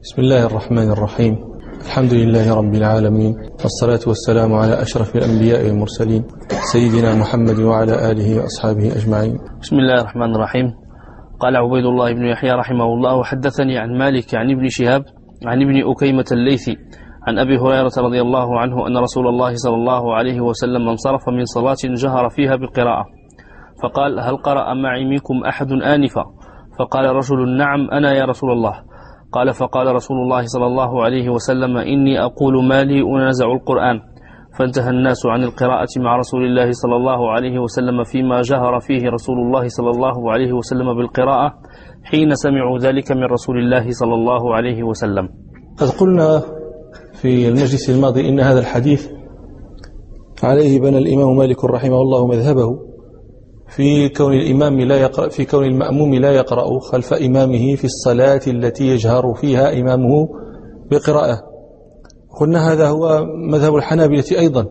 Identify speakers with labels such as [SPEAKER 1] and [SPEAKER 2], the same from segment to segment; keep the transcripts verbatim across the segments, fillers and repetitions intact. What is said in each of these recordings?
[SPEAKER 1] بسم الله الرحمن الرحيم. الحمد لله رب العالمين، والصلاة والسلام على أشرف الأنبياء والمرسلين سيدنا محمد وعلى آله وأصحابه أجمعين.
[SPEAKER 2] بسم الله الرحمن الرحيم. قال عبيد الله بن يحيى رحمه الله: وحدثني عن مالك عن ابن شهاب عن ابن أكيمة الليثي عن أبي هريرة رضي الله عنه أن رسول الله صلى الله عليه وسلم انصرف من صلاة جهر فيها بالقراءة، فقال: هل قرأ معي منكم أحد آنفا؟ فقال رجل: نعم أنا يا رسول الله. قال: فقال رسول الله صلى الله عليه وسلم: إني أقول ما لي أنازع القرآن. فانتهى الناس عن القراءة مع رسول الله صلى الله عليه وسلم فيما جهر فيه رسول الله صلى الله عليه وسلم بالقراءة حين سمعوا ذلك من رسول الله صلى الله عليه وسلم.
[SPEAKER 1] قد قلنا في المجلس الماضي إن هذا الحديث عليه بنى الإمام مالك رحمه الله مذهبه في كون الإمام لا يقرأ في كون المأموم لا يقرأ خلف إمامه في الصلاة التي يجهر فيها إمامه بقراءة. قلنا هذا هو مذهب الحنابلة أيضا،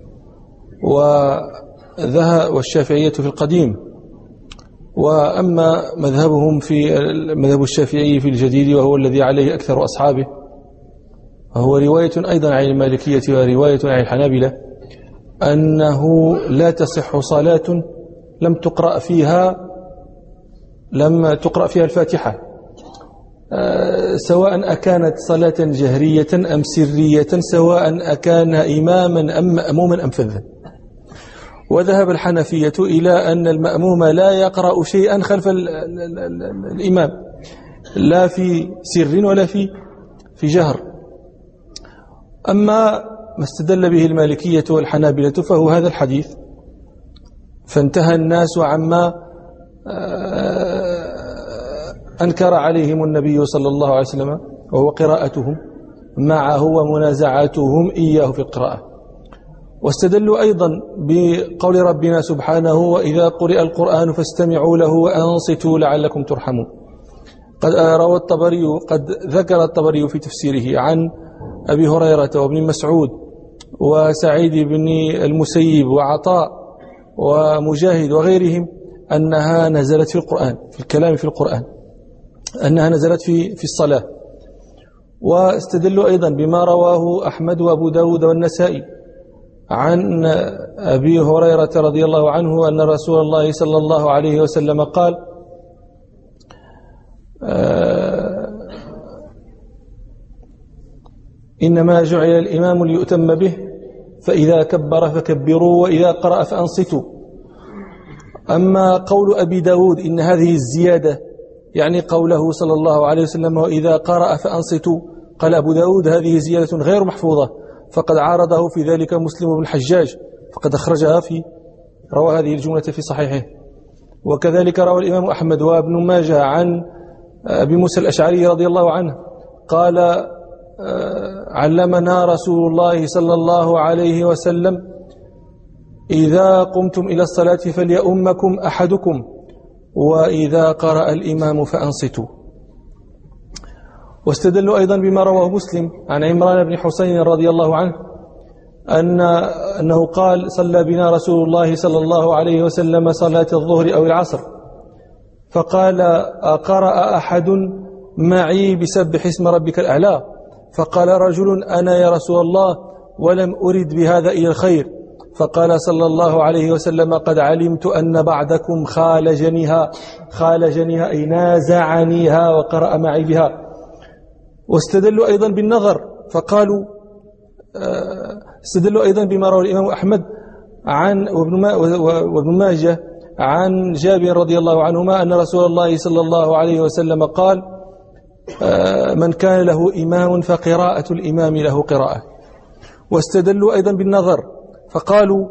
[SPEAKER 1] وذهب والشافعية في القديم. وأما مذهبهم في مذهب الشافعي في الجديد وهو الذي عليه أكثر أصحابه، هو رواية أيضا عن المالكية ورواية عن الحنابلة أنه لا تصح صلاة لم تقرأ فيها لم تقرأ فيها الفاتحة، أه سواء أكانت صلاة جهرية أم سرية، سواء أكان إماما أم مأموما أم فذا. وذهب الحنفية إلى أن المأموم لا يقرأ شيئا خلف ال ال ال ال الإمام، لا في سر ولا في في جهر. أما ما استدل به المالكية والحنابلة فهو هذا الحديث: فانتهى الناس عما أنكر عليهم النبي صلى الله عليه وسلم وهو قراءتهم معه ومنازعاتهم إياه في القراءة. واستدلوا أيضا بقول ربنا سبحانه: وإذا قرئ القرآن فاستمعوا له وأنصتوا لعلكم ترحمون. قد روى الطبري قد ذكر الطبري في تفسيره عن أبي هريرة وابن مسعود وسعيد بن المسيب وعطاء ومجاهد وغيرهم أنها نزلت في القرآن، في الكلام في القرآن، أنها نزلت في في الصلاة. واستدلوا أيضا بما رواه أحمد وأبو داود والنسائي عن أبي هريرة رضي الله عنه أن رسول الله صلى الله عليه وسلم قال: إنما جعل الإمام ليؤتم به، فإذا كبر فكبروا وإذا قرأ فأنصتوا. أما قول أبي داود إن هذه الزيادة يعني قوله صلى الله عليه وسلم: وإذا قرأ فأنصتوا، قال أبو داود: هذه زيادة غير محفوظة، فقد عارضه في ذلك مسلم بن الحجاج، فقد أخرجها في روى هذه الجملة في صحيحه. وكذلك روى الإمام أحمد وابن ماجه عن أبي موسى الأشعري رضي الله عنه قال: علمنا رسول الله صلى الله عليه وسلم: إذا قمتم إلى الصلاة فليؤمكم أحدكم، وإذا قرأ الإمام فأنصتوا. واستدلوا أيضا بما رواه مسلم عن عمران بن حسين رضي الله عنه أن أنه قال: صلى بنا رسول الله صلى الله عليه وسلم صلاة الظهر أو العصر، فقال: أقرأ أحد معي بسبح اسم ربك الأعلى؟ فقال رجل: أنا يا رسول الله، ولم أرد بهذا إلى الخير. فقال صلى الله عليه وسلم: قد علمت أن بعدكم خالجنيها خالجنيها أي نازعنيها وقرأ معي بها. واستدلوا أيضا بالنظر، فقالوا استدلوا أيضا بما روى الإمام أحمد عن وابن ماجه عن جابر رضي الله عنهما أن رسول الله صلى الله عليه وسلم قال: من كان له إمام فقراءة الإمام له قراءة. واستدلوا أيضا بالنظر، فقالوا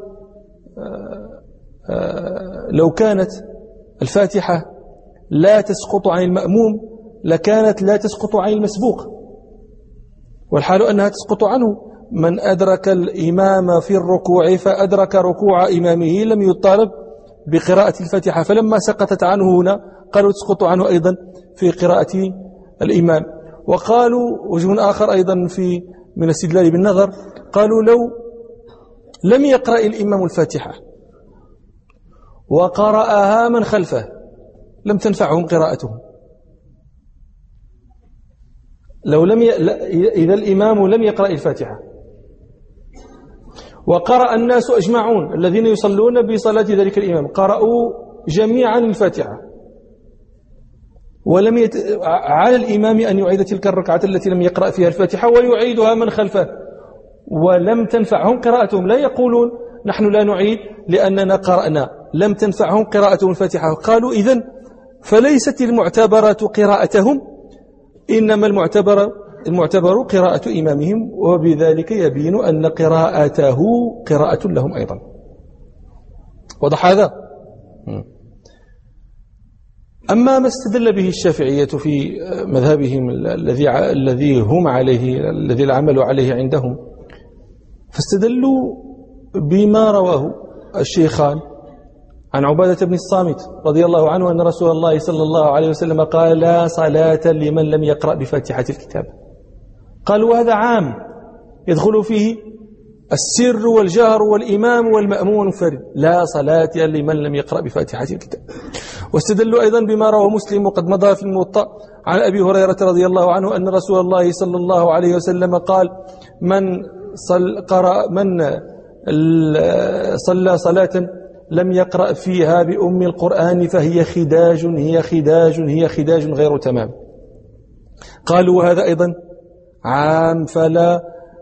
[SPEAKER 1] لو كانت الفاتحة لا تسقط عن المأموم لكانت لا تسقط عن المسبوق، والحال أنها تسقط عنه. من أدرك الإمام في الركوع فأدرك ركوع إمامه لم يطالب بقراءة الفاتحة، فلما سقطت عنه هنا قالوا تسقط عنه أيضا في قراءة الإمام. وقالوا وجه آخر أيضا في من الاستدلال بالنظر، قالوا لو لم يقرأ الإمام الفاتحة وقرأها من خلفه لم تنفعهم قراءتهم، لو لم ي... إذا الإمام لم يقرأ الفاتحة وقرأ الناس أجمعون الذين يصلون بصلاة ذلك الإمام قرأوا جميعا الفاتحة ولم يت... على الإمام أن يعيد تلك الركعة التي لم يقرأ فيها الفاتحة ويعيدها من خلفه ولم تنفعهم قراءتهم. لا يقولون نحن لا نعيد لأننا قرأنا، لم تنفعهم قراءتهم الفاتحة. قالوا إذن فليست المعتبرة قراءتهم، إنما المعتبر المعتبر قراءة إمامهم، وبذلك يبين أن قراءته قراءة لهم أيضا. وضح هذا؟ أما ما استدل به الشافعية في مذهبهم الذي الذي هم عليه الذي العمل عليه عندهم، فاستدلوا بما رواه الشيخان عن عبادة بن الصامت رضي الله عنه أن رسول الله صلى الله عليه وسلم قال: لا صلاة لمن لم يقرأ بفاتحة الكتاب. قالوا هذا عام يدخل فيه السر والجهر والإمام والمأموم والمنفرد، لا صلاة لمن لم يقرأ بفاتحة الكتاب. واستدلوا أيضا بما رواه مسلم وقد مضى في الموطأ عن أبي هريرة رضي الله عنه أن رسول الله صلى الله عليه وسلم قال: من صل قرأ من صلى صلاة لم يقرأ فيها بأم القرآن فهي خداج هي خداج هي خداج غير تمام. قالوا هذا أيضا عام فلا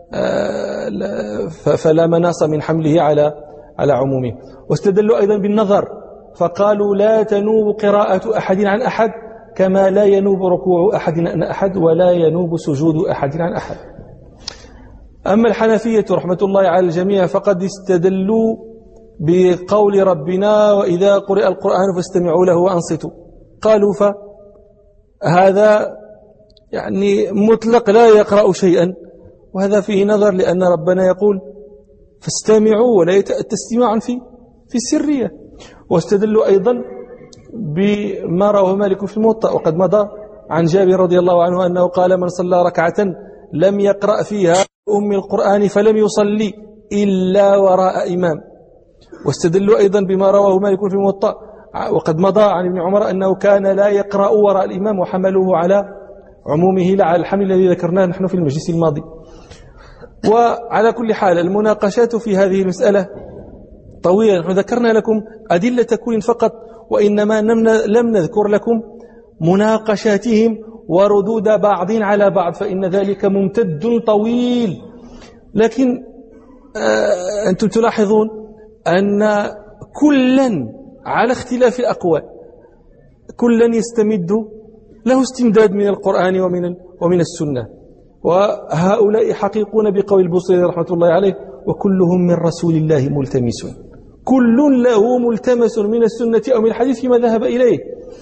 [SPEAKER 1] فلا مناص من حمله على على عمومه. واستدلوا أيضا بالنظر فقالوا: لا تنوب قراءة أحد عن أحد كما لا ينوب ركوع أحد عن أحد ولا ينوب سجود أحد عن أحد. أما الحنفية رحمة الله على الجميع فقد استدلوا بقول ربنا: وإذا قرئ القرآن فاستمعوا له وأنصتوا. قالوا فهذا يعني مطلق لا يقرأ شيئا، وهذا فيه نظر لأن ربنا يقول فاستمعوا ولا يتأتى استماعا في في السرية. واستدلوا أيضا بما رواه مالك في الموطأ وقد مضى عن جابر رضي الله عنه أنه قال: من صلى ركعة لم يقرأ فيها أم القرآن فلم يصلي إلا وراء إمام. واستدلوا أيضا بما رواه مالك في الموطأ وقد مضى عن ابن عمر أنه كان لا يقرأ وراء الإمام وحملوه على عمومه لا على الحمل الذي ذكرناه نحن في المجلس الماضي. وعلى كل حال المناقشات في هذه المسألة طويلة. نحن ذكرنا لكم أدلة كل فقط، وإنما لم نذكر لكم مناقشاتهم وردود بعض على بعض، فإن ذلك ممتد طويل. لكن آه أنتم تلاحظون أن كلا على اختلاف الأقوال كلا يستمد له استمداد من القرآن ومن ومن السنة، وهؤلاء حقيقون بقول البصيري رحمة الله عليه: وكلهم من رسول الله ملتمس. كل له ملتمس من السنة أو من الحديث فيما ذهب إليه.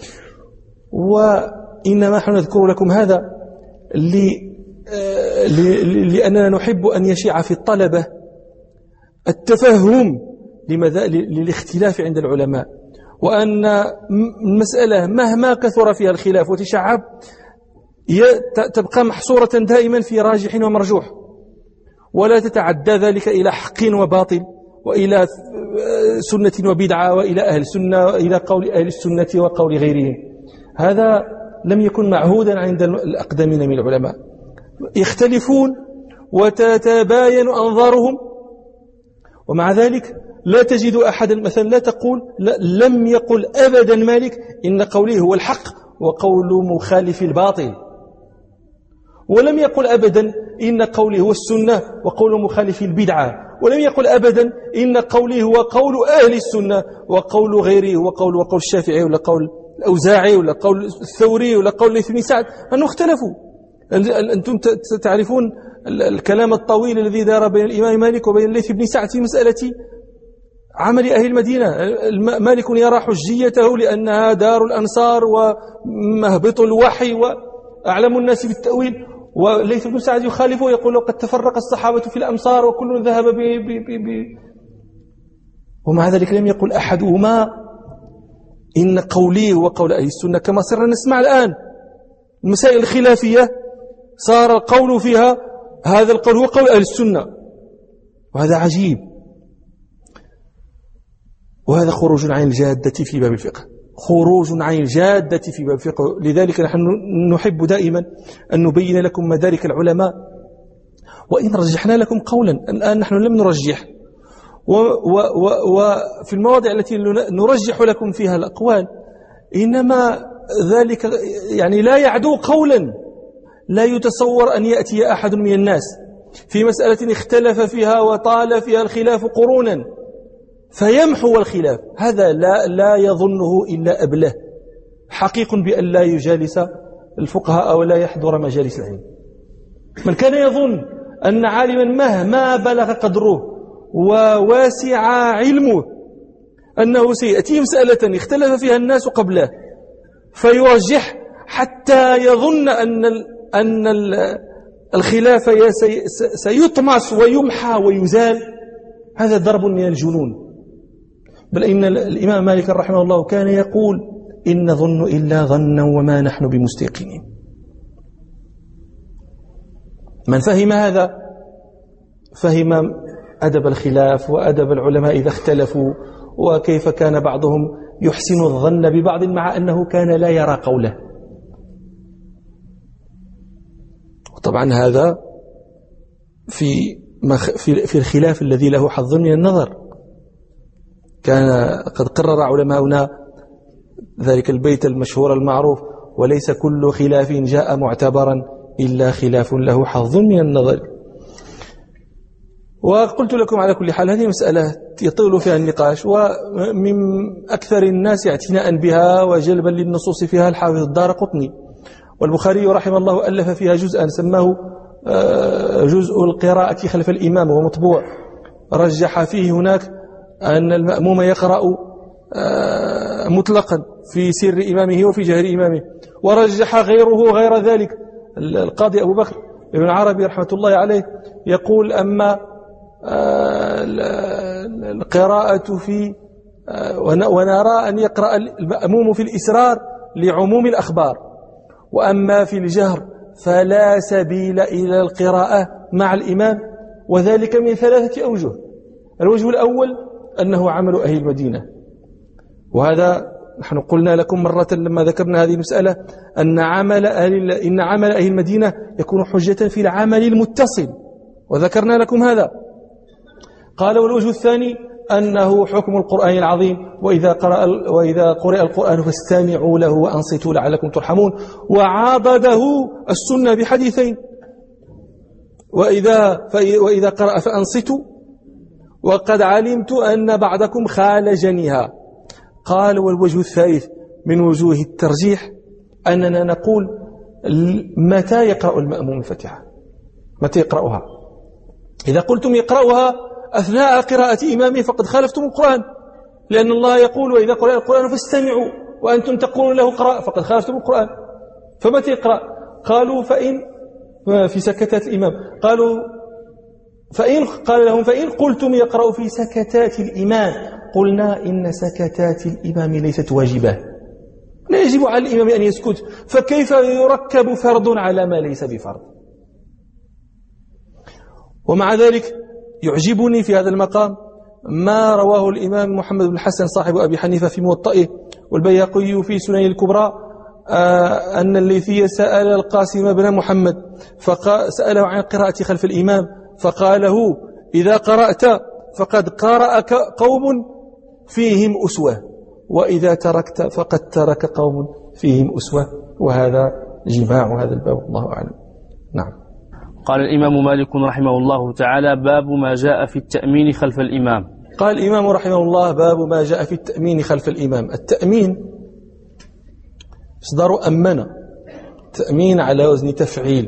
[SPEAKER 1] وإنما نحن نذكر لكم هذا لأننا نحب أن يشيع في الطلبة التفهم للاختلاف عند العلماء، وأن المسألة مهما كثر فيها الخلاف وتشعب تبقى محصورة دائما في راجح ومرجوح، ولا تتعدى ذلك إلى حق وباطل وإلى سنة وبدعة وإلى أهل السنة وإلى قول أهل السنة وقول غيرهم. هذا لم يكن معهودا عند الأقدمين من العلماء. يختلفون وتتباين أنظارهم، ومع ذلك لا تجد أحدا مثلا لا تقول لا لم يقل أبدا مالك إن قوله هو الحق وقول مخالف الباطل، ولم يقل أبدا إن قوله هو السنة وقول مخالف البدعة، ولم يقل أبدا إن قوله هو قول أهل السنة وقول غيره هو قول وقول الشافعي ولا قول الأوزاعي ولا قول الثوري ولا قول ليث بن سعد. أنه اختلفوا. أنتم تعرفون الكلام الطويل الذي دار بين الإمام مالك وبين ليث بن سعد في مسألة عمل أهل المدينة. مالك يرى حجيته لأنها دار الأنصار ومهبط الوحي وأعلم الناس بالتأويل، وليث بن سعد يخالفه ويقول قد تفرق الصحابة في الأمصار وكل ذهب ب ب ب ب ومع ذلك لم يقل أحدهما إن قولي هو قول أهل السنة، كما صرنا نسمع الآن المسائل الخلافية صار القول فيها هذا القول هو قول أهل السنة، وهذا عجيب، وهذا خروج عن الجادة في باب الفقه، خروج عن الجادة في باب الفقه. لذلك نحن نحب دائما أن نبين لكم مدارك العلماء، وإن رجحنا لكم قولا. الآن نحن لم نرجح، وفي المواضع التي نرجح لكم فيها الأقوال إنما ذلك يعني لا يعدو قولا. لا يتصور أن يأتي أحد من الناس في مسألة اختلف فيها وطال فيها الخلاف قرونا فيمحو الخلاف، هذا لا, لا يظنه إلا أبله حقيق بأن لا يجالس الفقهاء أو لا يحضر مجالس العلم. من كان يظن أن عالما مهما بلغ قدره وواسع علمه أنه سيأتي مسألة اختلف فيها الناس قبله فيرجح حتى يظن أن أن الخلاف سيطمس ويمحى ويزال، هذا ضرب من الجنون. بل إن الإمام مالك رحمه الله كان يقول إن ظن إلا ظنا وما نحن بمستيقنين. من فهم هذا فهم أدب الخلاف وأدب العلماء إذا اختلفوا، وكيف كان بعضهم يحسن الظن ببعض مع أنه كان لا يرى قوله. طبعا هذا في في الخلاف الذي له حظ من النظر. كان قد قرر علماؤنا ذلك البيت المشهور المعروف: وليس كل خلاف جاء معتبرا إلا خلاف له حظ من النظر. وقلت لكم على كل حال هذه مسألة يطول فيها النقاش، ومن أكثر الناس اعتناء بها وجلبا للنصوص فيها الحافظ الدارقطني، والبخاري رحمه الله ألف فيها جزءا سماه جزء القراءة خلف الإمام، وهو مطبوع. رجح فيه هناك أن المأموم يقرأ مطلقا في سر إمامه وفي جهر إمامه، ورجح غيره غير ذلك. القاضي أبو بكر ابن عربي رحمة الله عليه يقول: أما القراءة في ونرى أن يقرأ المأموم في الإسرار لعموم الأخبار، وأما في الجهر فلا سبيل إلى القراءة مع الإمام، وذلك من ثلاثة أوجه. الوجه الأول أنه عمل أهل المدينة، وهذا نحن قلنا لكم مرة لما ذكرنا هذه المسألة أن عمل أهل إن عمل أهل المدينة يكون حجة في العمل المتصل، وذكرنا لكم هذا. قال: والوجه الثاني أنه حكم القرآن العظيم، وإذا قرأ وإذا قرأ القرآن فاستمعوا له وأنصتوا لعلكم ترحمون، وعاضده السنة بحديثين: وإذا وإذا قرأ فأنصتوا، وقد علمت أن بعضكم خالجنيها. قال: والوجه الثالث من وجوه الترجيح أننا نقول متى يقرأ المأموم الفاتحة، متى يقرأها. إذا قلتم يقرأها أثناء قراءة إمامه فقد خالفتم القرآن، لأن الله يقول: وإذا قرأ القرآن فاستمعوا، وأنتم تقولون له قراء، فقد خالفتم القرآن. فمتى يقرأ؟ قالوا: فإن في سكتات الإمام. قالوا فإن قال لهم: فإن قلتم يقرأ في سكتات الإمام، قلنا إن سكتات الإمام ليست واجبة، لا يجب على الإمام أن يسكت، فكيف يركب فرض على ما ليس بفرض؟ ومع ذلك يعجبني في هذا المقام ما رواه الإمام محمد بن الحسن صاحب أبي حنيفة في موطئه، والبيهقي في سنن الكبرى، أن الليثي سأل القاسم بن محمد فسأله عن القراءة خلف الإمام، فقال له: إذا قرأت فقد قرأ قوم فيهم أسوة، وإذا تركت فقد ترك قوم فيهم أسوة. وهذا جماع هذا الباب، الله أعلم. نعم.
[SPEAKER 2] قال الإمام مالك رحمه الله تعالى: باب ما جاء في التأمين خلف الإمام.
[SPEAKER 1] قال الإمام رحمه الله: باب ما جاء في التأمين خلف الإمام. التأمين مصدر أمن، تأمين على وزن تفعيل،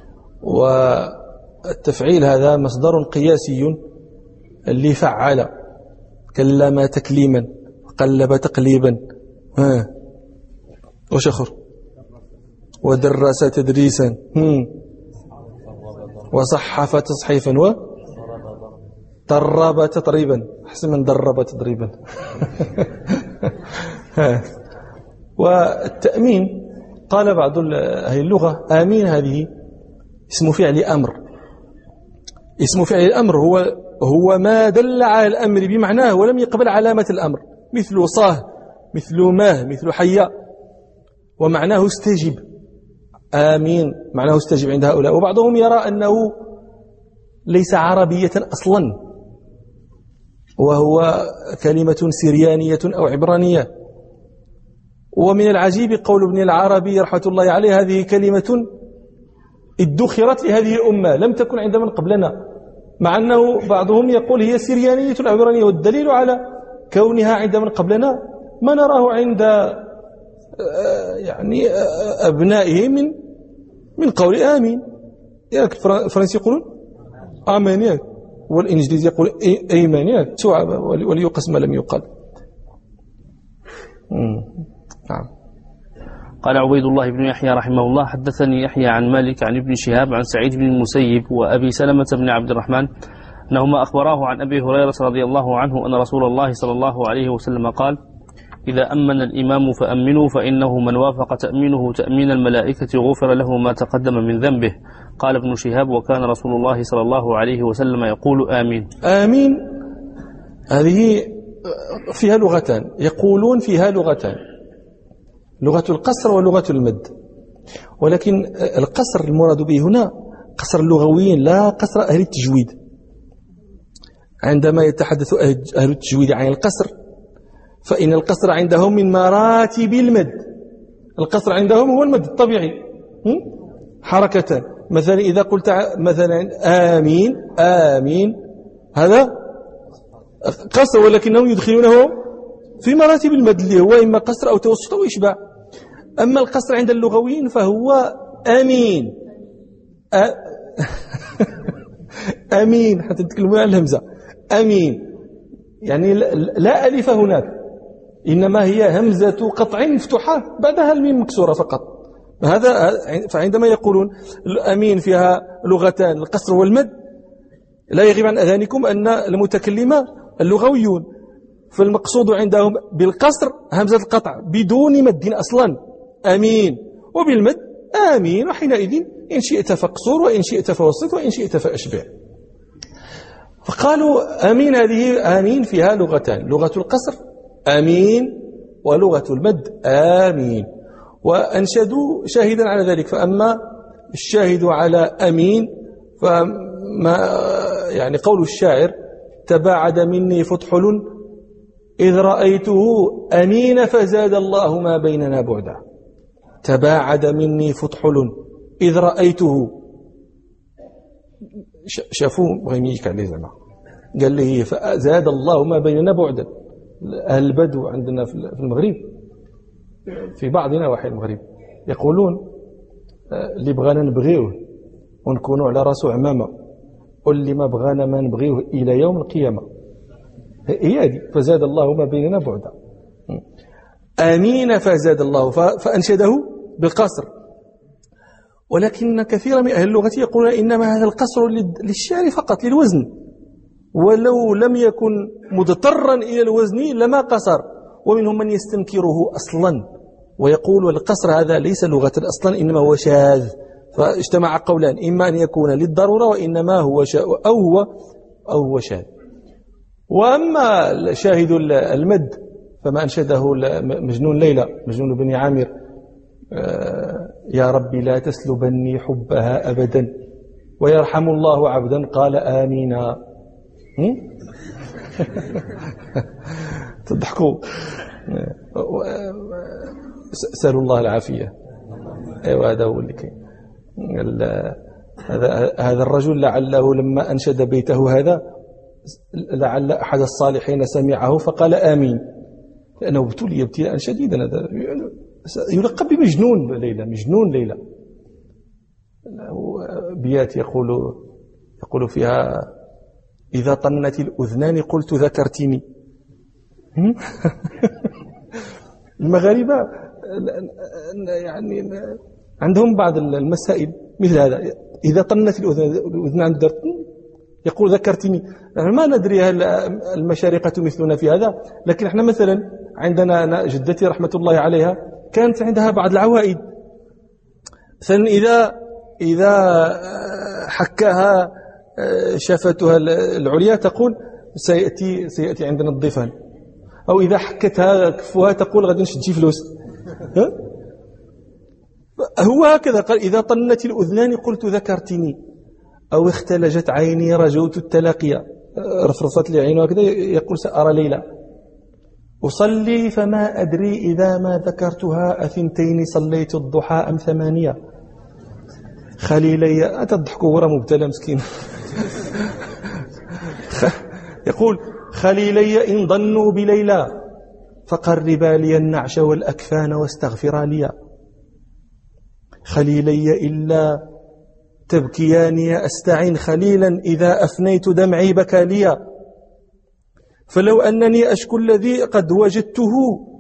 [SPEAKER 1] والتفعيل هذا مصدر قياسي اللي فعل، كلم تكليما، قلب تقليبا، ها وشخر، ودرس تدريسا، وصحف تصحيفا، وطرب تطريبا. أحسن من درب تضريبا. والتأمين قال بعض أهل اللغة: آمين هذه اسم فعل أمر. اسم فعل الأمر هو هو ما دل على الأمر بمعناه ولم يقبل علامة الأمر، مثل صاه مثل ماه مثل حيا، ومعناه استجب. آمين معناه استجب عند هؤلاء. وبعضهم يرى أنه ليس عربية أصلا، وهو كلمة سريانية أو عبرانية. ومن العجيب قول ابن العربي رحمة الله عليه: هذه كلمة ادخرت لهذه الأمة لم تكن عند من قبلنا، مع أنه بعضهم يقول هي سريانية عبرانية. والدليل على كونها عند من قبلنا ما نراه عند يعني أبنائه من من قول آمين. ياك الفرنسي يقولون آمين، ياك، والإنجليزي يقول أيمان، ياك، وليقص ما لم يقال. نعم.
[SPEAKER 2] قال عبيد الله بن يحيى رحمه الله: حدثني يحيى عن مالك عن ابن شهاب عن سعيد بن المسيب وأبي سلمة بن عبد الرحمن أنهما أخبراه عن أبي هريرة رضي الله عنه أن رسول الله صلى الله عليه وسلم قال: إذا أمن الإمام فأمنوا، فإنه من وافق تأمينه تأمين الملائكة غفر له ما تقدم من ذنبه. قال ابن شهاب: وكان رسول الله صلى الله عليه وسلم يقول آمين.
[SPEAKER 1] آمين هذه فيها لغتان، يقولون فيها لغتان، لغة القصر ولغة المد. ولكن القصر المراد به هنا قصر اللغويين لا قصر أهل التجويد. عندما يتحدث أهل التجويد عن القصر فإن القصر عندهم من مراتب المد. القصر عندهم هو المد الطبيعي، حركتان. مثلا إذا قلت مثلا آمين آمين هذا قصر، ولكنهم يدخلونه في مراتب المد اللي هو إما قصر أو توسط أو إشباع. أما القصر عند اللغويين فهو آمين أ... أمين، حتى تتكلموا عن الهمزة أمين، يعني لا ألف هناك، إنما هي همزة قطع مفتوحة بعدها الميم مكسورة فقط. هذا فعندما يقولون الأمين فيها لغتان القصر والمد، لا يغيب عن أذهانكم أن المتكلم اللغويون، فالمقصود عندهم بالقصر همزة القطع بدون مد أصلا أمين، وبالمد آمين، وحينئذ إن شئت فاقصر وإن شئت فوسط وإن شئت فأشبع. فقالوا آمين هذه آمين فيها لغتان، لغة القصر آمين ولغة المد آمين. وأنشدوا شاهدا على ذلك. فأما الشاهد على أمين فما يعني قول الشاعر: تباعد مني فتحل إذ رأيته أمين فزاد الله ما بيننا بعدا. تباعد مني فتحل إذ رأيته، شافوه بغيميك عليه زعما، قال لي فزاد الله ما بيننا بعدا. أهل البدو عندنا في المغرب، في بعض نواحي المغرب، يقولون اللي بغانا نبغيوه ونكونوا على راسه عمامة، واللي ما بغانا ما نبغيوه إلى يوم القيامة. هي هذه فزاد الله ما بيننا بعدا. آمين فزاد الله، فأنشده بالقصر. ولكن كثيرا من أهل اللغة يقولون إنما هذا القصر للشعر فقط، للوزن، ولو لم يكن مضطرا إلى الوزن لما قصر. ومنهم من يستنكره أصلا ويقول القصر هذا ليس لغة أصلا، إنما هو شاذ. فاجتمع قولان: إما أن يكون للضرورة وإنما هو شاذ أو هو أو هو شاذ. وأما شاهد المد فما أنشده مجنون ليلى، مجنون بن عامر: يا ربي لا تسلبني حبها أبدا ويرحم الله عبدا قال آمين. تضحكوا، سألوا الله العافية. أيوة هذا هو اللي كاين. هذا هذا الرجل لعله لما أنشد بيته هذا لعل أحد الصالحين سمعه فقال آمين، لأنه ابتلي ابتلاء شديدا. هذا يلقب بمجنون ليلى، مجنون ليلى. بيات يقول يقول فيها: إذا طنت الأذنان قلت ذكرتني. المغاربة يعني عندهم بعض المسائل مثل هذا: إذا طنت الأذنان يقول ذكرتني. ما ندري هل المشارقة مثلنا في هذا، لكن احنا مثلا عندنا جدتي رحمة الله عليها كانت عندها بعض العوائد، مثلا إذا إذا حكاها شفتها العليا تقول سيأتي سيأتي عندنا الضيفان، أو إذا حكتها كفوها تقول غادي نشد فلوس. هو هكذا قال: إذا طنت الأذنان قلت ذكرتني، أو اختلجت عيني رجوت التلاقيا. رفرفت لي عينه هكذا يقول: سأرى ليلى. أصلي فما أدري إذا ما ذكرتها أثنتين صليت الضحى أم ثمانية. خليلي أتضحكوا ورا مبتلى مسكين. يقول: خليلي إن ظنوا بليلى فقربا لي النعش والأكفان واستغفرا لي. خليلي إلا تبكياني أستعين خليلا إذا أفنيت دمعي بكى لي. فلو أنني أشكو الذي قد وجدته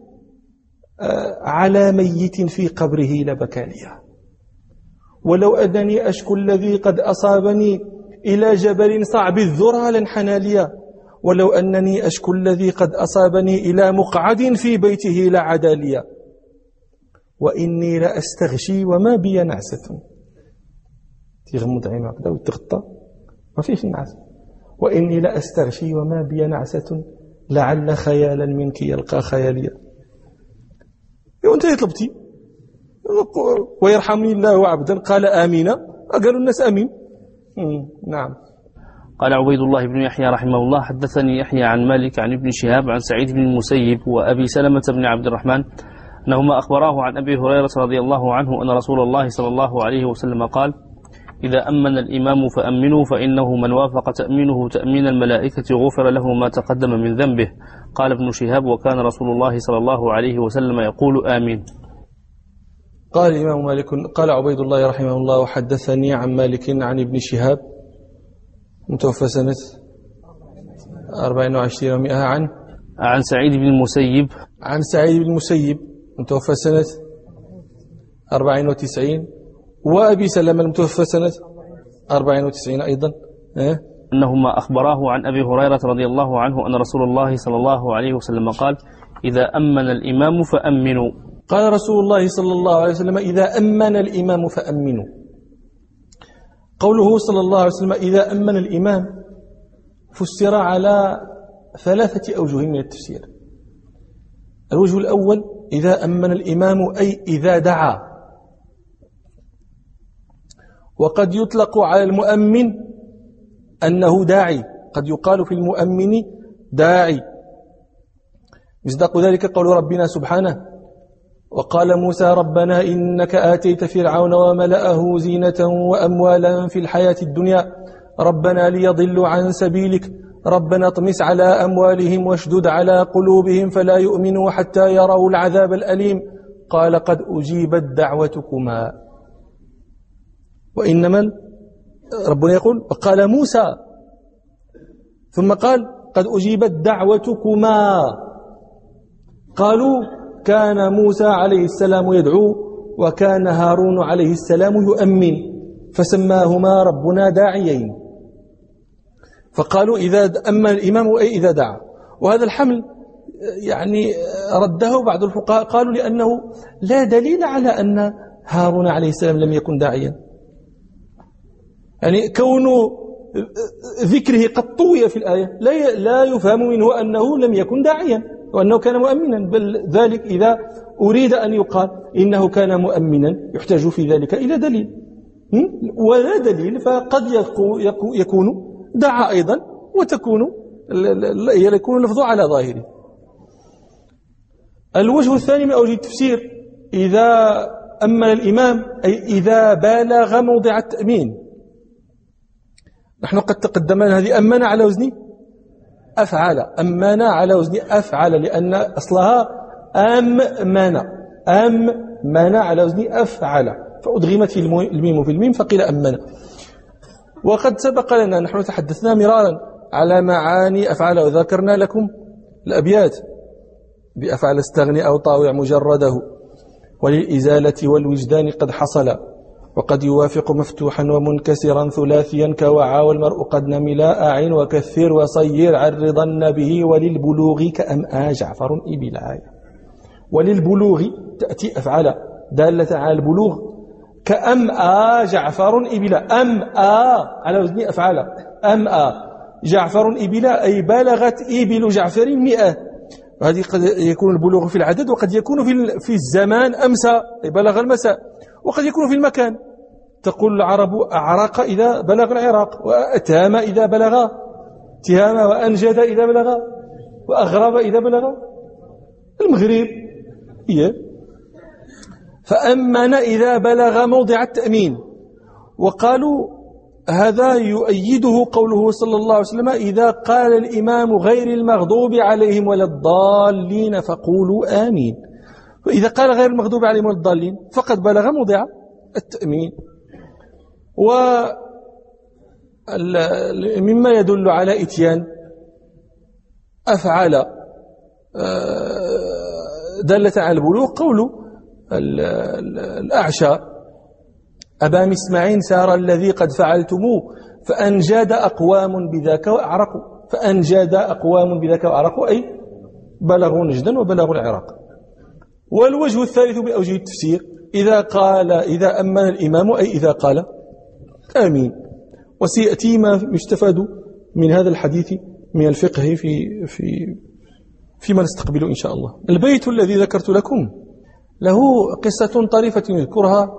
[SPEAKER 1] على ميت في قبره لبكى لي. ولو أنني أشكو الذي قد أصابني إلى جبل صعب الذرى لانحنى لي. ولو أنني أشكو الذي قد أصابني إلى مقعد في بيته لعدا لي. وإني لأستغشي وما بي نعسة. تغمض عينك كذا وتغطى ما فيش نعس. وإني لأستغشي وما بي نعسة لعل خيالا منك يلقى خياليا. وانت طلبتي ويرحمني الله عبدا قال آمين، قالوا الناس آمين. نعم.
[SPEAKER 2] قال عبيد الله بن يحيى رحمه الله: حدثني يحيى عن مالك عن ابن شهاب عن سعيد بن المسيب وأبي سلمة بن عبد الرحمن أنهما أخبراه عن أبي هريرة رضي الله عنه أن رسول الله صلى الله عليه وسلم قال: إذا أمن الإمام فأمنوا، فإنه من وافق تأمينه تأمين الملائكة غفر له ما تقدم من ذنبه. قال ابن شهاب: وكان رسول الله صلى الله عليه وسلم يقول آمين.
[SPEAKER 1] قال الإمام مالك: قال عبيد الله رحمه الله: وحدثني عن مالك عن ابن شهاب متوفى سنة أربعين وعشرين ومئة عن
[SPEAKER 2] عن سعيد بن المسيب
[SPEAKER 1] عن سعيد بن المسيب متوفى سنة أربعين وتسعين، وأبي سلمة المتوفى سنة أربعين وتسعين أيضا. أه؟
[SPEAKER 2] أنهما أخبراه عن أبي هريرة رضي الله عنه أن رسول الله صلى الله عليه وسلم قال: إذا أمن الإمام فأمنوا.
[SPEAKER 1] قال رسول الله صلى الله عليه وسلم: إذا أمن الإمام فأمنوا. قوله صلى الله عليه وسلم إذا أمن الإمام فسر على ثلاثة أوجه من التفسير. الوجه الأول: إذا أمن الإمام أي إذا دعا. وقد يطلق على المؤمن أنه داعي، قد يقال في المؤمن داعي. مصداق ذلك قول ربنا سبحانه: وقال موسى ربنا إنك آتيت فرعون وملأه زينة وأموالا في الحياة الدنيا ربنا ليضلوا عن سبيلك ربنا اطمس على أموالهم واشدد على قلوبهم فلا يؤمنوا حتى يروا العذاب الأليم قال قد أجيبت دعوتكما. وإنما ربنا يقول وقال موسى ثم قال قد أجيبت دعوتكما. قالوا كان موسى عليه السلام يدعو وكان هارون عليه السلام يؤمن فسماهما ربنا داعيين. فقالوا إذا أما الإمام أي إذا دعا. وهذا الحمل يعني رده بعض الفقهاء قالوا لأنه لا دليل على أن هارون عليه السلام لم يكن داعيا. يعني كون ذكره قد طوي في الآية لا لا يفهم منه أنه لم يكن داعيا وأنه كان مؤمنا، بل ذلك إذا أريد أن يقال إنه كان مؤمنا يحتاج في ذلك إلى دليل، ولا دليل فقد يكون دعا أيضا وتكون يكون اللفظ على ظاهره. الوجه الثاني من أوجه التفسير إذا أمن الإمام أي إذا بالغ موضع التأمين. نحن قد تقدمنا هذه أمن على وزن أفعل، أمن على وزن أفعل لأن أصلها أمن أمن على وزن أفعل فأدغمت الميم في الميم فقيل أمن. وقد سبق لنا نحن تحدثنا مرارا على معاني أفعل وذكرنا لكم الأبيات بأفعل استغني أو طاوع مجرده وللإزالة والوجدان قد حصل وقد يوافق مفتوحا ومنكسرا ثلاثيا كوعى والمرء قد نملا أعين وكثر وصير عرضن به وللبلوغ كأمآ جعفر إبلايا. وللبلوغ تأتي أفعل دالة على البلوغ كأمآ جعفر إبلا. أمآ على وزن أفعل أمآ جعفر إبلا أي بلغت إبل جعفر مئة هذه قد يكون البلوغ في العدد، وقد يكون في في الزمان أمسى بلغ المساء، وقد يكون في المكان. تقول العرب أعرق إذا بلغ العراق، وأتام إذا بلغ تهام، وأنجد إذا بلغ، وأغرب إذا بلغ المغرب. هي فأمن إذا بلغ موضع التأمين. وقالوا هذا يؤيده قوله صلى الله عليه وسلم: إذا قال الإمام غير المغضوب عليهم ولا الضالين فقولوا آمين. فإذا قال غير المغضوب عليهم ولا الضالين فقد بلغ موضع التأمين. ومما يدل على إتيان أفعال دالة على البلوغ قول الأعشى: أبا مسمع سار الذي قد فعلتموه فأنجاد أقوام بذاك وأعرقوا. فأنجاد أقوام بذاك وأعرقوا أي بلغوا نجدا وبلغوا العراق. والوجه الثالث بأوجه التفسير: إذا قال إذا أمن الإمام أي إذا قال آمين. وسيأتي ما يستفاد من هذا الحديث من الفقه في في فيما نستقبله إن شاء الله. البيت الذي ذكرت لكم له قصة طريفة يذكرها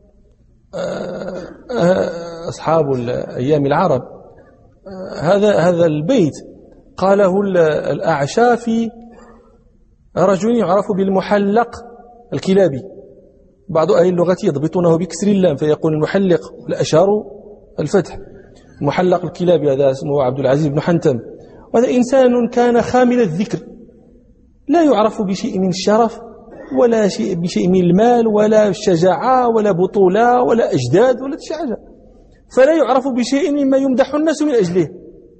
[SPEAKER 1] أصحاب أيام العرب. هذا هذا البيت قاله الأعشى في رجل يعرف بالمحلق الكلابي. بعض أهل اللغة يضبطونه بكسر اللام فيقول المحلق، الأشهر الفتح. محلق الكلابي هذا اسمه عبد العزيز بن حنتم، وهذا إنسان كان خامل الذكر، لا يعرف بشيء من الشرف ولا شيء بشيء من المال ولا شجاعة ولا بطولة ولا أجداد ولا شيء، فلا يعرف بشيء مما يمدح الناس من أجله.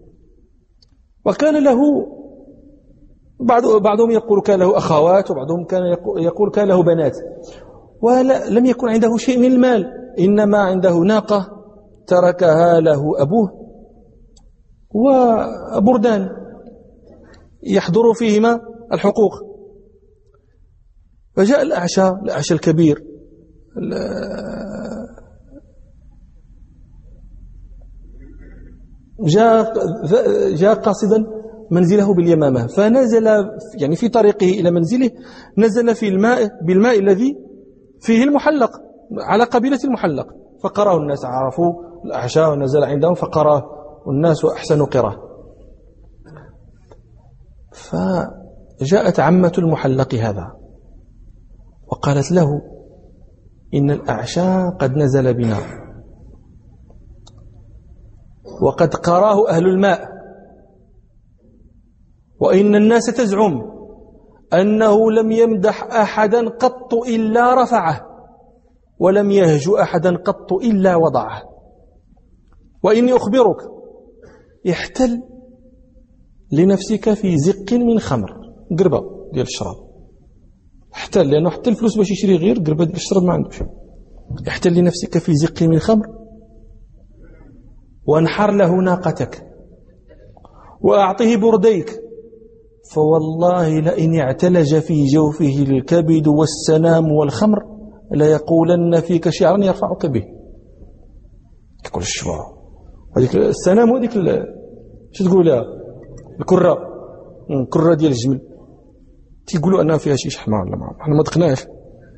[SPEAKER 1] وكان له بعض بعضهم يقول كان له أخوات، وبعضهم كان يقول كان له بنات، ولم يكن عنده شيء من المال، إنما عنده ناقة تركها له أبوه وبردان يحضر فيهما الحقوق. فجاء الأعشى الأعشى الكبير جاء جاء قاصدا منزله باليمامة، فنزل يعني في طريقه إلى منزله نزل في الماء بالماء الذي فيه المحلق على قبيلة المحلق، فقرأه الناس، عرفوا الأعشى ونزل عندهم فقرأه الناس وأحسنوا قراءة. فجاءت عمة المحلق هذا وقالت له: إن الأعشى قد نزل بنا، وقد قراه أهل الماء، وإن الناس تزعم أنه لم يمدح أحدا قط إلا رفعه، ولم يهجو أحدا قط إلا وضعه. وإني أخبرك، احتل لنفسك في زق من خمر، قربة ديال الشراب، احتل، لأنه حتى الفلوس باش يشري غير قربة ديال الشراب ما عندوش. احتل لنفسك في زق من خمر، وانحر له ناقتك، وأعطه برديك، فوالله لئن اعتلج في جوفه الكبد والسنام والخمر ليقولن فيك شعرا يرفعك به. تقول الشعر هذيك السنام وهذيك شو تقول لها الكرة، الكرة ديال الجمل، تيقولوا أنها فيها شي شحمة ولا ما، احنا ما دقناش.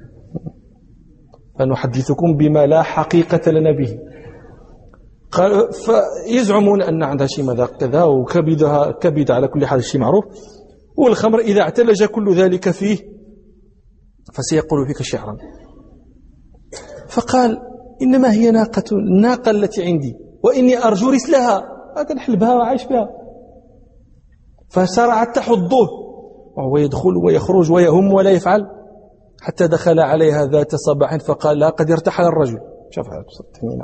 [SPEAKER 1] فنحدثكم بما لا حقيقة لنا به. قال فيزعمون أن عندها شي مذاق كذا، وكبدها كبد على كل حال شيء معروف، والخمر إذا اعتلج كل ذلك فيه فسيقول فيك شعرا. فقال: إنما هي ناقة الناقة التي عندي، وإني أرجو رسلها، أكنحلبها وعايش بها. فسرعت تحضه، وهو يدخل ويخرج ويهم ولا يفعل، حتى دخل عليها ذات صباح فقال لها: قد ارتحل الرجل. شوف هنا،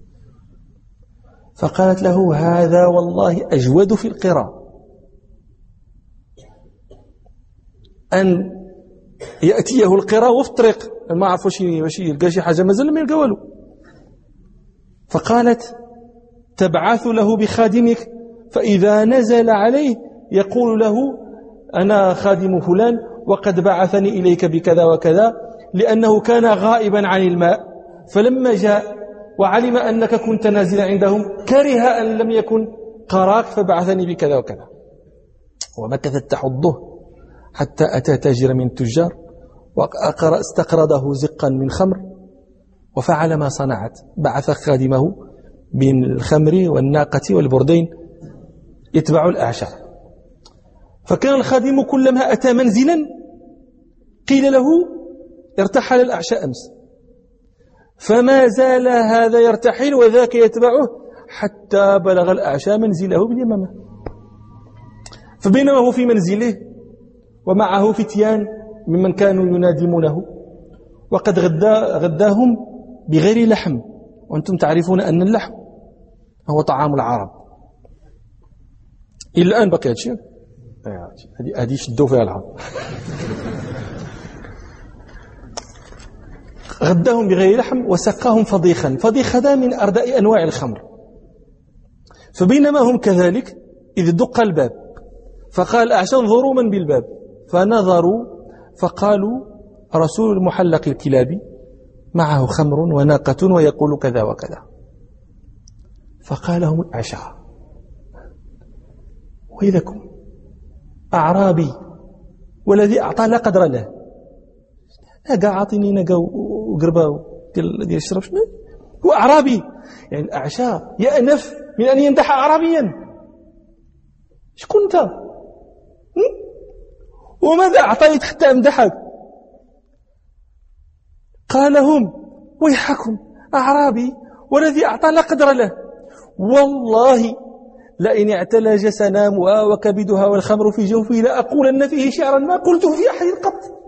[SPEAKER 1] فقالت له: هذا والله أجود في القراء، أن يأتيه القراء وفي الطريق ما عرفوا شي واش يلقى شي حاجة، مازال ما يلقى والو. فقالت: تبعث له بخادمك، فإذا نزل عليه يقول له: أنا خادم فلان وقد بعثني إليك بكذا وكذا، لأنه كان غائبا عن الماء، فلما جاء وعلم أنك كنت نازلا عندهم كره أن لم يكن قراك فبعثني بكذا وكذا. ومكثت تحضه حتى أتى تاجر من التجار واستقرضه زقا من خمر، وفعل ما صنعت، بعث خادمه بالخمر والناقة والبردين يتبع الأعشى. فكان الخادم كلما أتى منزلا قيل له ارتحل الأعشى أمس، فما زال هذا يرتحل وذاك يتبعه حتى بلغ الأعشى منزله باليمامة. فبينما هو في منزله ومعه فتيان ممن كانوا ينادمونه، وقد غدا غداهم بغير لحم، وأنتم تعرفون أن اللحم هو طعام العرب. إلى الآن بقي هذا الشيء، هذه شدوا فيها العرب. غداهم بغير لحم وسقاهم فضيخا. فضيخ هذا من أرداء أنواع الخمر. فبينما هم كذلك إذ دق الباب، فقال الأعشى انظروا من بالباب، فنظروا فقالوا رسول المحلق الكلابي معه خمر وناقة ويقول كذا وكذا. فقال لهم الأعشى ويلكم، أعرابي والذي أعطى لا قدر له، نقا عاطيني نقا وقربا ديال الشرب، شنو هو أعرابي؟ يعني الأعشى يأنف من أن يمدح أعرابيا. شكون أنت؟ وماذا أعطيت حتى أمدحك؟ قال لهم ويحكم، أعرابي والذي أعطى لا قدر له، والله لئن اعتلج سنامها وكبدها والخمر في جوفه لأقولن فيه شعرا ما قلته في أحد قط.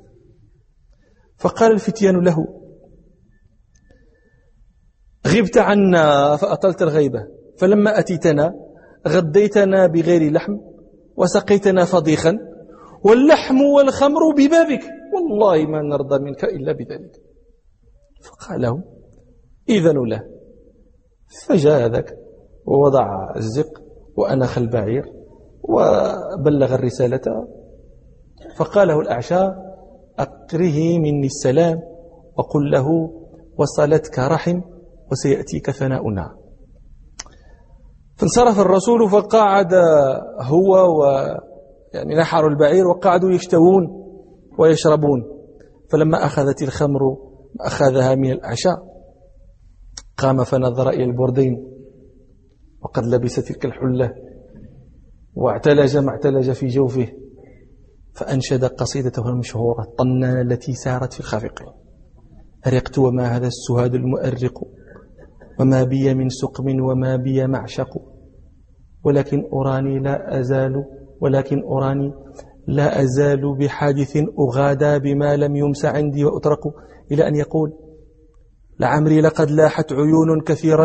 [SPEAKER 1] فقال الفتيان له غبت عنا فأطلت الغيبة، فلما أتيتنا غديتنا بغير لحم وسقيتنا فضيخا، واللحم والخمر ببابك، والله ما نرضى منك إلا بذلك. فقال لهم إذن له. فجاء ذاك ووضع الزق وأنخ البعير وبلغ الرسالة. فقال له الأعشى أقره مني السلام وقل له وصلتك رحم وسيأتيك ثناؤنا. فانصرف الرسول فقعد هو و يعني نحروا البعير وقعدوا يشتوون ويشربون. فلما أخذت الخمر أخذها من الأعشى قام فنظر إلى البردين وقد لبس تلك الحلة واعتلج ما اعتلج في جوفه، فأنشد قصيدته المشهورة الطنانة التي سارت في الخافقين: أرقت وما هذا السهاد المؤرق، وما بي من سقم وما بي معشق، ولكن أراني لا أزال ولكن أراني لا أزال بحادث أغادى بما لم يمس عندي وأترك، إلى أن يقول: لعمري لقد لاحت عيون كثيرة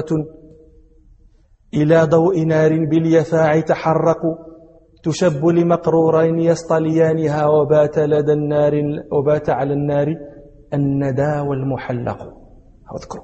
[SPEAKER 1] إلى ضوء نار باليفاع تحرق، تشب لمقرورين يصطليانها، وبات لدى النار وبات على النار الندى والمحلق. اذكروا،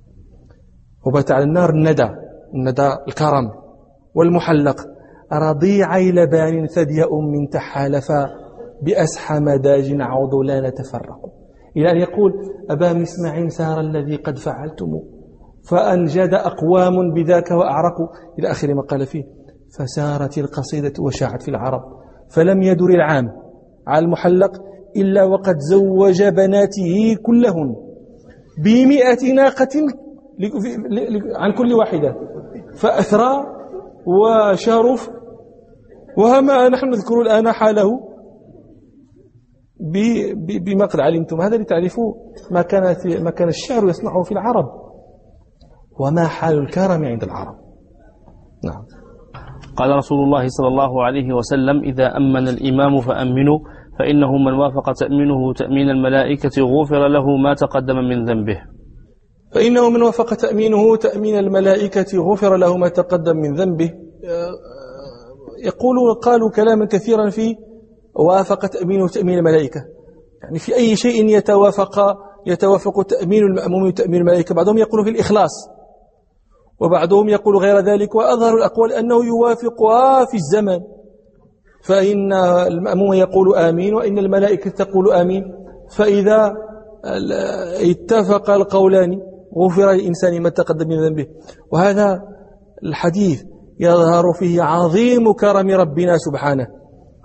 [SPEAKER 1] وبات على النار الندى، الندى الكرم، والمحلق رضيعي لبان ثدي أم تحالفا، بأسحى مداج عضلان تفرقوا، إلى أن يقول: أبا مسمع سار الذي قد فعلتم، فأنجد أقوام بذاك وأعرقوا، إلى آخر ما قال فيه. فسارت القصيدة وشاعت في العرب، فلم يدر العام على المحلق إلا وقد زوج بناته كلهن بمئة ناقة عن كل واحدة، فأثرى وشرف. وهما نحن نذكر الآن حاله بما قد علمتم، هذا لتعرفوا ما كانت ما كان الشعر يصنعه في العرب وما حال الكرم عند العرب. نعم.
[SPEAKER 2] قال رسول الله صلى الله عليه وسلم: إذا أمن الإمام فأمنوا، فإنه من وافق تأمينه تأمين الملائكة غفر له ما تقدم من ذنبه.
[SPEAKER 1] فإنه من وافق تأمينه تأمين الملائكة غفر له ما تقدم من ذنبه. يقولوا قالوا كلاما كثيرا في وافق تأمينه تأمين الملائكة، يعني في أي شيء يتوافق يتوافق تأمين المأموم وتأمين الملائكة. بعضهم يقول في الإخلاص، وبعضهم يقول غير ذلك، وأظهر الأقوال أنه يوافقها في الزمن، فإن المأموم يقول آمين وإن الملائكة تقول آمين، فإذا اتفق القولان غفر للإنسان ما تقدم من ذنبه. وهذا الحديث يظهر فيه عظيم كرم ربنا سبحانه،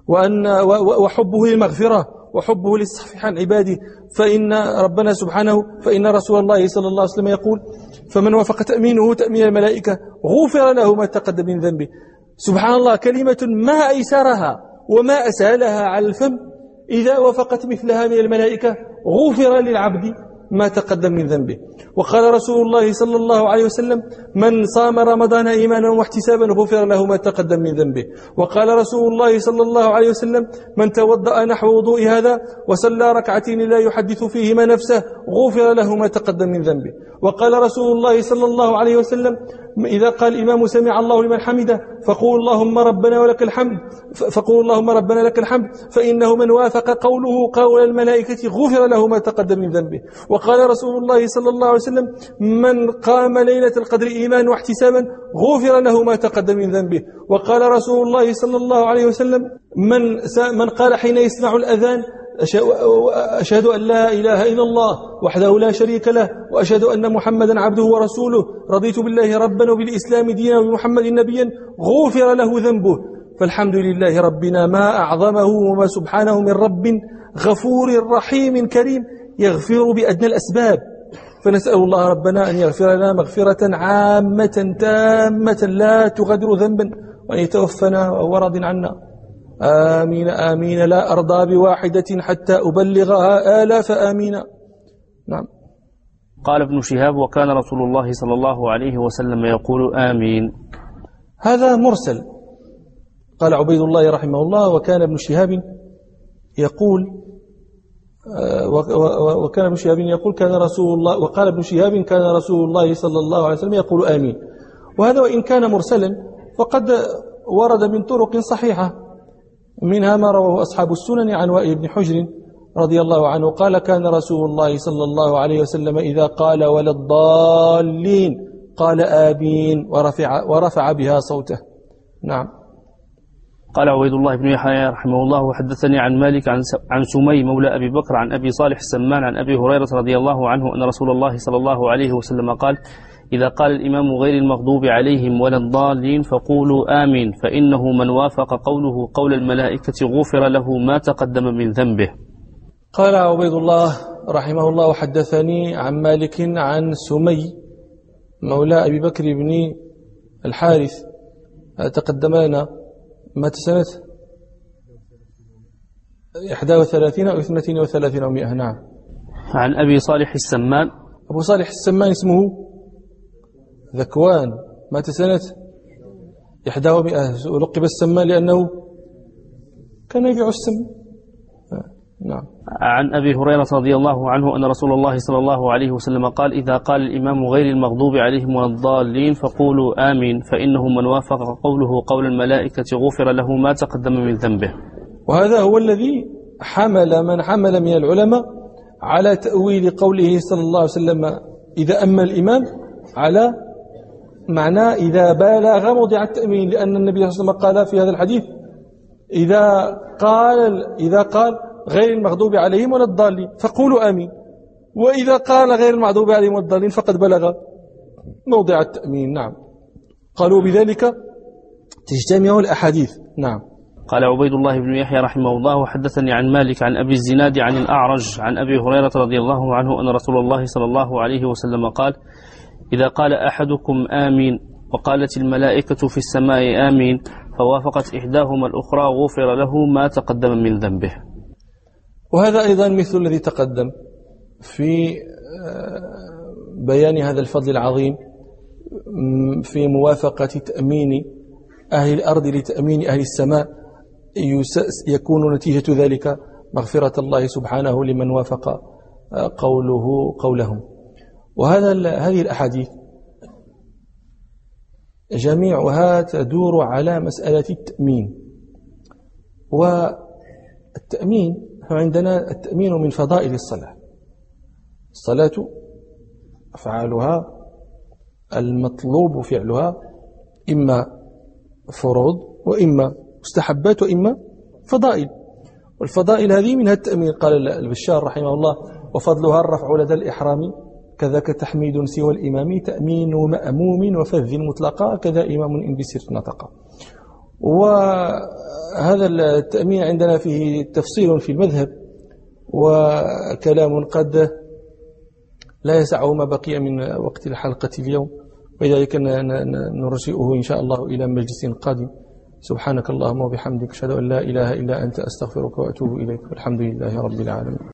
[SPEAKER 1] وأن وحبه للمغفرة وحبه للصفح عن عباده. فإن ربنا سبحانه فإن رسول الله صلى الله عليه وسلم يقول: فمن وافق تأمينه تأمين الملائكة غفر له ما تقدم من ذنبه. سبحان الله، كلمة ما أيسرها وما أسهلها على الفم، إذا وافقت مثلها من الملائكة غفر للعبد ما تقدم من ذنبه. وقال رسول الله صلى الله عليه وسلم: من صام رمضان إيمانا واحتسابا غفر له ما تقدم من ذنبه. وقال رسول الله صلى الله عليه وسلم: من توضأ نحو وضوء هذا وصلى ركعتين لا يحدث فيهما نفسه غفر له ما تقدم من ذنبه. وقال رسول الله صلى الله عليه وسلم: إذا قال الإمام سمع الله لمن حمده فقول اللهم ربنا ولك الحمد فقول اللهم ربنا لك الحمد فإنه من وافق قوله قول الملائكة غفر له ما تقدم من ذنبه. وقال رسول الله صلى الله عليه وسلم: من قام ليلة القدر إيمانا واحتسابا غفر له ما تقدم من ذنبه. وقال رسول الله صلى الله عليه وسلم: من من قال حين يسمع الأذان: أشهد أن لا إله إلا الله وحده لا شريك له وأشهد أن محمدا عبده ورسوله رضيت بالله ربا وبالإسلام دينا وبمحمد نبيا غفر له ذنبه. فالحمد لله ربنا ما أعظمه وما سبحانه من رب غفور رحيم كريم يغفر بأدنى الأسباب. فنسأل الله ربنا أن يغفر لنا مغفرة عامة تامة لا تغادر ذنبا وأن يتوفنا وهو راض عنا. آمين آمين. لا أرضى بواحدة حتى أبلغها آلاف آمين. نعم.
[SPEAKER 2] قال ابن شهاب: وكان رسول الله صلى الله عليه وسلم يقول آمين.
[SPEAKER 1] هذا مرسل. قال عبيد الله رحمه الله: وكان ابن شهاب يقول وكان ابن شهاب يقول كان رسول الله وقال ابن شهاب كان رسول الله صلى الله عليه وسلم يقول آمين. وهذا وإن كان مرسلا فقد ورد من طرق صحيحة، منها ما رواه أصحاب السنن عن وائل بن حجر رضي الله عنه قال: كان رسول الله صلى الله عليه وسلم إذا قال ولا الضالين قال آمين ورفع, ورفع بها صوته. نعم.
[SPEAKER 2] قال عبيد الله بن يحيى رحمه الله: وحدثني عن مالك عن عن سمي مولى أبي بكر عن أبي صالح السمان عن أبي هريرة رضي الله عنه أن رسول الله صلى الله عليه وسلم قال: إذا قال الإمام غير المغضوب عليهم ولا الضالين فقولوا آمين فإنه من وافق قوله قول الملائكة غفر له ما تقدم من ذنبه.
[SPEAKER 1] قال عبيد الله رحمه الله: وحدثني عن مالك عن سمي مولى أبي بكر بن الحارث تقدم لنا مات سنة إحدى وثلاثين أو اثنتين وثلاثين ومئة. نعم.
[SPEAKER 2] عن أبي صالح السمان.
[SPEAKER 1] أبو صالح السمان اسمه ذكوان، مات سنة إحدى ومئة، ولقب السمان لأنه كان يبيع السم. نعم.
[SPEAKER 2] عن أبي هريرة رضي الله عنه أن رسول الله صلى الله عليه وسلم قال: إذا قال الإمام غير المغضوب عليهم ولا الضالين فقولوا آمين فإنه من وافق قوله قول الملائكة غفر له ما تقدم من ذنبه.
[SPEAKER 1] وهذا هو الذي حمل من حمل من العلماء على تأويل قوله صلى الله عليه وسلم إذا أما الإمام على معنى إذا بالغ موضع التأمين، لأن النبي صلى الله عليه وسلم قال في هذا الحديث: إذا قال إذا قال غير المغضوب عليهم ولا الضالين فقولوا آمين، وإذا قال غير المغضوب عليهم ولا الضالين فقد بلغ موضع التأمين. نعم. قالوا بذلك تجتمع الأحاديث. نعم.
[SPEAKER 2] قال عبيد الله بن يحيى رحمه الله: وحدثني عن مالك عن أبي الزناد عن الأعرج عن أبي هريرة رضي الله عنه أن رسول الله صلى الله عليه وسلم قال: إذا قال أحدكم آمين وقالت الملائكة في السماء آمين فوافقت إحداهما الأخرى غفر له ما تقدم من ذنبه.
[SPEAKER 1] وهذا أيضا مثل الذي تقدم في بيان هذا الفضل العظيم في موافقة تأمين أهل الأرض لتأمين أهل السماء، يكون نتيجة ذلك مغفرة الله سبحانه لمن وافق قوله قولهم. وهذا هذه الأحاديث جميعها تدور على مسألة التأمين. والتأمين عندنا التأمين من فضائل الصلاة. الصلاة أفعالها المطلوب فعلها إما فروض وإما مستحبات وإما فضائل، والفضائل هذه منها التأمين. قال البشار رحمه الله: وفضلها الرفع لدى الإحرام كذاك تحميد سوى الإمام تأمين مأموم وفذ مطلقا كذا إمام إن بسر نطقا. وهذا التأمين عندنا فيه تفصيل في المذهب وكلام قد لا يسعه ما بقي من وقت الحلقة اليوم، ولذلك نرجئه إن شاء الله إلى مجلس قادم. سبحانك اللهم وبحمدك، أشهد أن لا إله إلا أنت، أستغفرك وأتوب إليك، والحمد لله رب العالمين.